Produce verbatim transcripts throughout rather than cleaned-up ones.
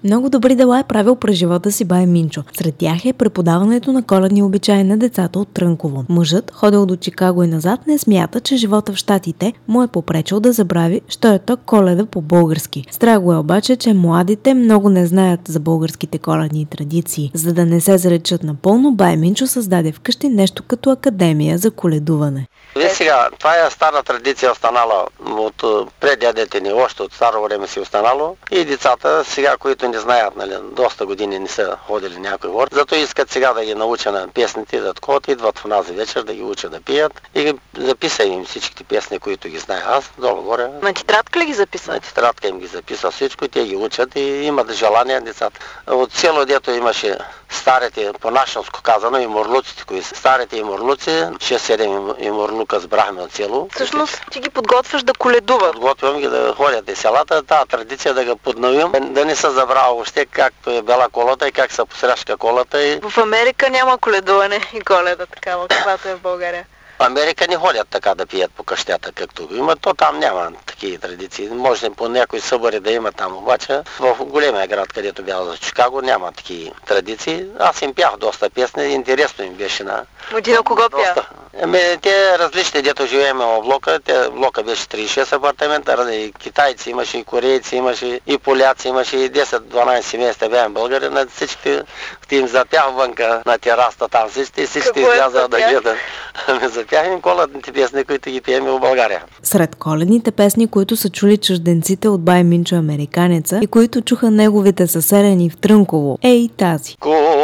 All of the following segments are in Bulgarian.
Много добри дела е правил през живота си бай Минчо. Сред тях е преподаването на коледни обичаи на децата от Трънково. Мъжът, ходил до Чикаго и назад, не смята, че живота в щатите му е попречил да забрави, що е то Коледа по български. Страх го е обаче, че младите много не знаят за българските коледни традиции. За да не се заречат напълно, бай Минчо създаде вкъщи нещо като академия за коледуване. Вие сега, това е стара традиция, останала от преддядите ни, още от старо време си останало. И децата сега, които не знаят, нали, доста години не са ходили някой гор, зато искат сега да ги науча на песните, да такова, идват в нас вечер да ги уча да пият и ги записай им всичките песни, които ги знае. Аз долу горе. На тетрадка ли ги записал? На тетрадка им ги записал всичко, те ги учат и имат желание децата. От село, дето имаше старите, по-нашенско казано, и морлуците, кои са. Старите и морлуци, шест-седем и морлука сбрахме от село. Всъщност ти ги подготвяш да коледуват. Подготвям ги да ходят и селата, тази традиция да ga подновим, да не се забравя въобще както е била колата и как се посреща колата. И... В Америка няма коледуване и Коледа такава, каквато е в България. В Америка не ходят така да пият по къщата, както го има, то там няма такива традиции. Може по някои събори да има там, обаче в големия град, където бях за Чикаго, няма такива традиции. Аз им пях доста песни, интересно им беше на... Ти на кого пя? Еми, те различни, дето живеем в блока, те, блока беше тридесет и шест апартамента, и китайци имаше, и корейци имаше, и поляци имаше, и десет-дванайсет семейства бяхме българи, на всички им запях вънка на тераста там всички, и всички изляза да гледат. Запяхме коледните песни, които ги пиеме в България. Сред коледните песни, които са чули чужденците от бай Минчо Американеца и които чуха неговите съселени в Трънково, е и тази.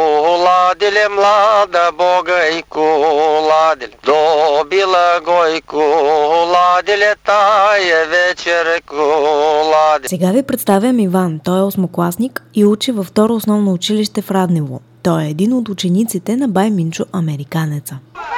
Коладеле млада бога и коладеле, добила го и коладеле, тая вечер коладеле. Сега ви представям Иван. Той е осмокласник и учи във второ основно училище в Раднево. Той е един от учениците на бай Минчо Американеца.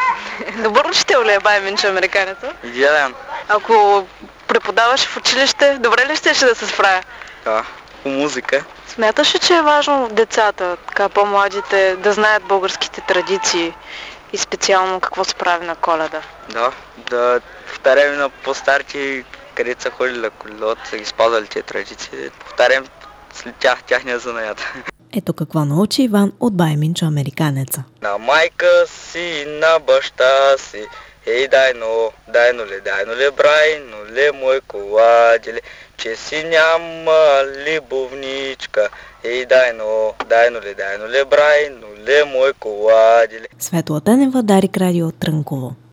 Добър учител ли е бай Минчо Американеца? Идеален. Ако преподаваш в училище, добре ли ще да се справя? Да, по музика. Смяташ ли, че е важно децата, така по-младите, да знаят българските традиции и специално какво се прави на Коледа? Да, да повтаряме на по-старите, където са ходили на коледот, са ги спазвали тези традиции, повтарям след тях, тяхния занаят. Ето какво научи Иван от бай Минчо Американеца. На майка си, на баща си, ей дайно, дайно ли, дайно ли, брайно ли, мой коладеле, че си няма любовничка, ей дайно, дайно ли, дайно ли, брайно ли, мой коладеле. Светла Тенева, Дарик Радио, Трънково.